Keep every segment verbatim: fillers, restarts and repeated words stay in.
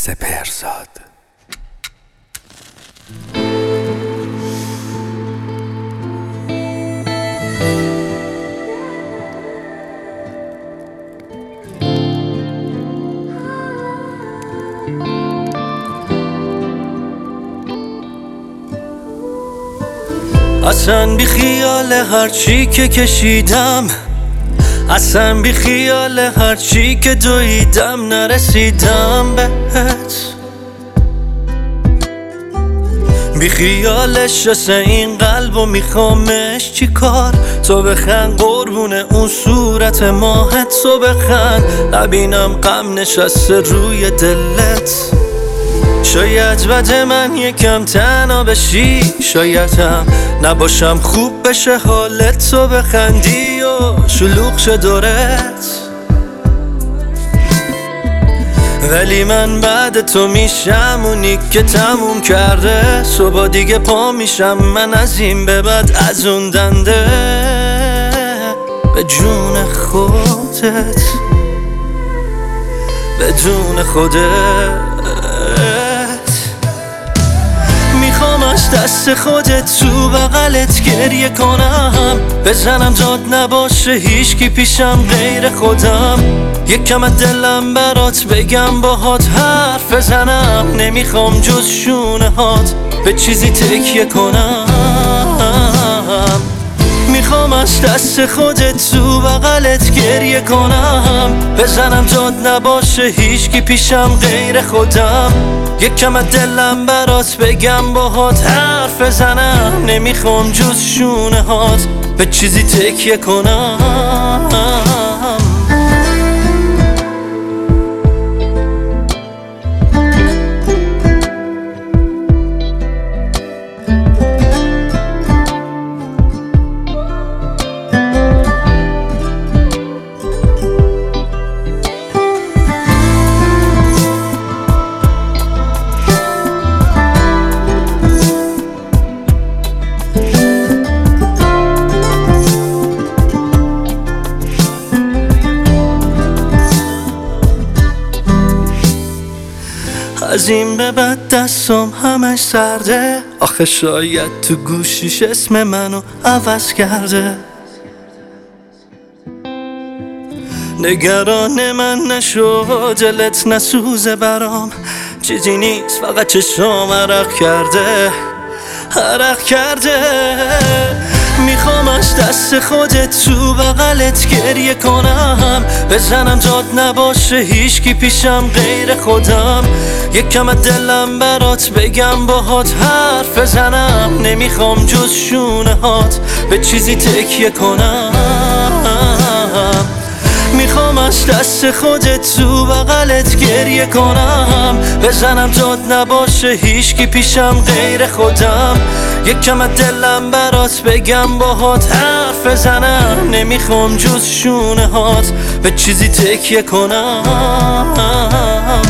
سپهرزاد. اصلا بی خیال هرچی که کشیدم، اصلا بی خیال هرچی که دویدم، نرسیدم بهت. بی خیالش رسه این قلب و میخوامش چی کار؟ تو بخند قربون اون صورت ماهت، تو بخند نبینم غم نشسته روی دلت. شاید بد من یکم تنها بشی، شایدم نباشم خوب بشه حالت، تو بخندی و شلوغ شه دورت. ولی من بعد تو میشم اونی که تموم کرده، صبح دیگه پا میشم من از این به بعد از اون دنده. به جون خودت، بدون خودت میخوام از دست خودت تو بغلت گریه کنم، بزنم داد نباشه هیچکی پیشم غیر خودم. یکم از دلم برات بگم باهات حرف بزنم، نمیخوام جز شونه هات به چیزی تکیه کنم. میخوام از دست خودت تو بغلت گریه کنم، بزنم داد نباشه هیچکی پیشم غیر خودم. یکم از دلم برات بگم باهات حرف بزنم، نمیخوام جز شونه هات به چیزی تکیه کنم. از این به بعد دستم همش سرده، آخه شاید تو گوشیش اسم منو عوض کرده. نگران من نشو دلت نسوزه برام، چیزی نیست فقط چشم عرق کرده، عرق کرده. میخوام از دست خودت تو بغلت گریه کنم، بزنم داد نباشه هیچکی پیشم غیر خودم. یکم از دلم برات بگم باهات حرف بزنم، نمیخوام جز شونه هات به چیزی تکیه کنم. میخوام از دست خودت تو بغلت گریه کنم، بزنم داد نباشه هیچکی پیشم غیر خودم. یکم از دلم برات بگم باهات حرف بزنم، نمیخوام جز شونه هات به چیزی تکیه کنم.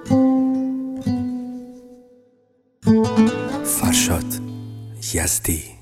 فرشاد یزدی.